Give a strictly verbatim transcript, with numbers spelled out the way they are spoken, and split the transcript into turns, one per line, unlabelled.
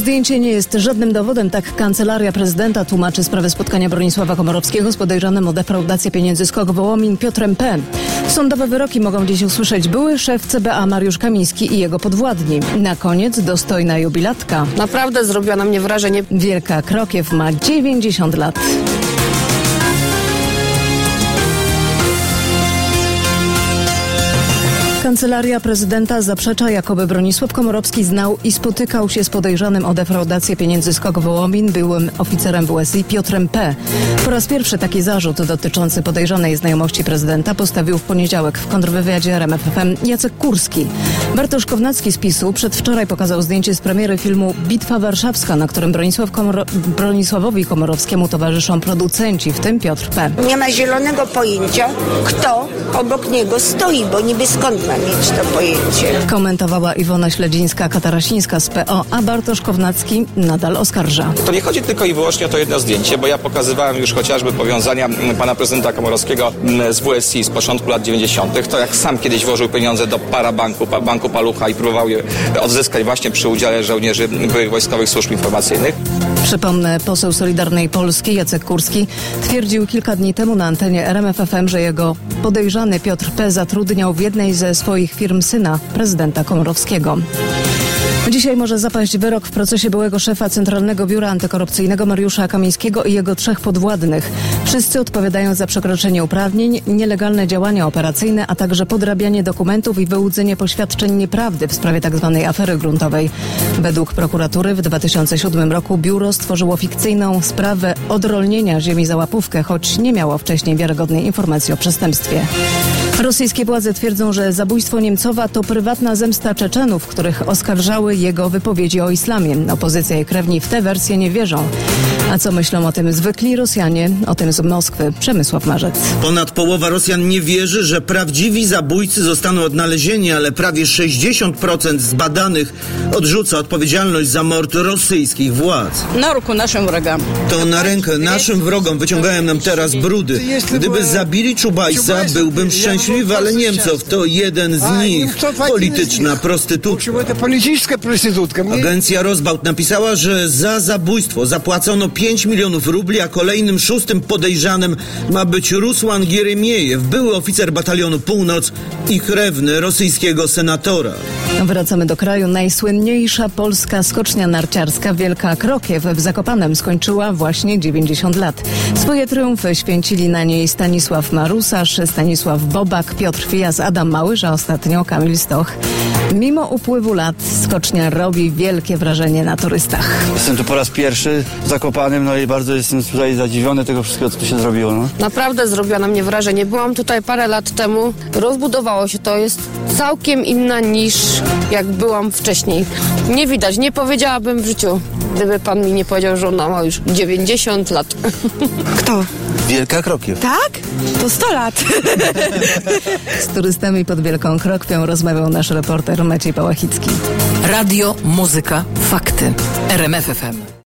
Zdjęcie nie jest żadnym dowodem, tak Kancelaria Prezydenta tłumaczy sprawę spotkania Bronisława Komorowskiego z podejrzanym o defraudację pieniędzy z K O K Wołomin Piotrem P. Sądowe wyroki mogą dziś usłyszeć były szef C B A Mariusz Kamiński i jego podwładni. Na koniec dostojna jubilatka.
Naprawdę zrobiła na mnie wrażenie.
Wielka Krokiew ma dziewięćdziesiąt lat. Kancelaria Prezydenta zaprzecza, jakoby Bronisław Komorowski znał i spotykał się z podejrzanym o defraudację pieniędzy z K O K Wołomin byłym oficerem W S I Piotrem P. Po raz pierwszy taki zarzut dotyczący podejrzanej znajomości prezydenta postawił w poniedziałek w kontrwywiadzie R M F F M Jacek Kurski. Bartosz Kownacki z PiSu przedwczoraj pokazał zdjęcie z premiery filmu Bitwa Warszawska, na którym Bronisław Komoro- Bronisławowi Komorowskiemu towarzyszą producenci, w tym Piotr P.
Nie ma zielonego pojęcia, kto obok niego stoi, bo niby skąd ma mieć to pojęcie.
Komentowała Iwona Śledzińska-Katarasińska z P O, a Bartosz Kownacki nadal oskarża.
To nie chodzi tylko i wyłącznie o to jedno zdjęcie, bo ja pokazywałem już chociażby powiązania pana prezydenta Komorowskiego z W S I z początku lat dziewięćdziesiątych. To jak sam kiedyś włożył pieniądze do parabanku, banku Palucha i próbował je odzyskać właśnie przy udziale żołnierzy byłych wojskowych służb informacyjnych.
Przypomnę, poseł Solidarnej Polski Jacek Kurski twierdził kilka dni temu na antenie R M F F M, że jego podejrzany Piotr P. zatrudniał w jednej ze swoich firm syna prezydenta Komorowskiego. Dzisiaj może zapaść wyrok w procesie byłego szefa Centralnego Biura Antykorupcyjnego Mariusza Kamińskiego i jego trzech podwładnych. Wszyscy odpowiadają za przekroczenie uprawnień, nielegalne działania operacyjne, a także podrabianie dokumentów i wyłudzenie poświadczeń nieprawdy w sprawie tzw. afery gruntowej. Według prokuratury w dwa tysiące siódmym roku biuro stworzyło fikcyjną sprawę odrolnienia ziemi za łapówkę, choć nie miało wcześniej wiarygodnej informacji o przestępstwie. Rosyjskie władze twierdzą, że zabójstwo Niemcowa to prywatna zemsta Czeczenów, których oskarżały jego wypowiedzi o islamie. Opozycja i krewni w tę wersję nie wierzą. A co myślą o tym zwykli Rosjanie? O tym z Moskwy Przemysław Marzec.
Ponad połowa Rosjan nie wierzy, że prawdziwi zabójcy zostaną odnalezieni, ale prawie sześćdziesiąt procent z badanych odrzuca odpowiedzialność za mord rosyjskich władz.
Na ruku naszym wrogom.
To na rękę naszym wrogom wyciągają nam teraz brudy. Gdyby zabili Czubajsa, byłbym szczęśliwy, ale Niemcow to jeden z nich. Polityczna prostytutka. Agencja Rozbałt napisała, że za zabójstwo zapłacono pięć milionów rubli, a kolejnym szóstym podejrzanym ma być Rusłan Gieremiejew, były oficer batalionu Północ i krewny rosyjskiego senatora.
Wracamy do kraju. Najsłynniejsza polska skocznia narciarska Wielka Krokiew w Zakopanem skończyła właśnie dziewięćdziesiąt lat. Swoje triumfy święcili na niej Stanisław Marusarz, Stanisław Bobak, Piotr Fijas, Adam Małysz, a ostatnio Kamil Stoch. Mimo upływu lat skocznia robi wielkie wrażenie na turystach.
Jestem tu po raz pierwszy w Zakopanem, no i bardzo jestem tutaj zadziwiony tego wszystkiego, co tu się zrobiło. No.
Naprawdę zrobiła na mnie wrażenie. Byłam tutaj parę lat temu. Rozbudowało się to. Jest całkiem inna niż jak byłam wcześniej. Nie widać, nie powiedziałabym w życiu, gdyby pan mi nie powiedział, że ona ma już dziewięćdziesiąt lat.
Kto?
Wielka Krokiew.
Tak? To sto lat.
Z turystami pod Wielką Krokwią rozmawiał nasz reporter Maciej Pałachicki.
Radio, muzyka, fakty. R M F F M.